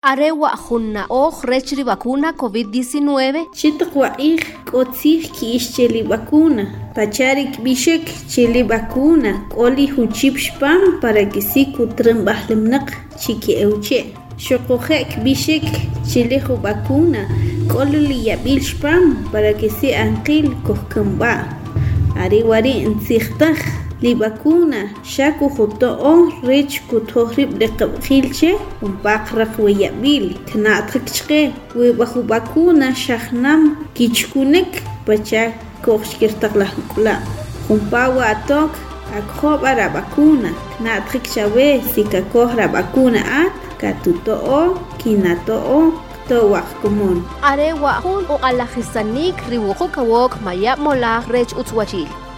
Arewa junna rechri vacuna COVID-19. Chitqwa'ij k'otzij ki'ixcheli vacuna. Pacharik bishek cheli vacuna. K'oli juchipxpam para que si kutrinb'ajlimnaq chiki euche. Xoqojek bishek cheli vacuna. K'oli liyab'il xpam para que si anqil kojkanba. Ariwari intzijtaj li vacuna shaku juto'o rech kutojrib riqab'jilche unpaqraq wayabil tna'tqikchqe webaju vacuna shahnam kichkunek pacha koqxkirtaqlajkula junpawa atok akjob'ara vacuna tna'tqikchawe sikakojra vacuna at katuto'o kinato'o towaq kumun Arewa jun o alajisanik riwuqo kawok mayab molaj rech utzwachil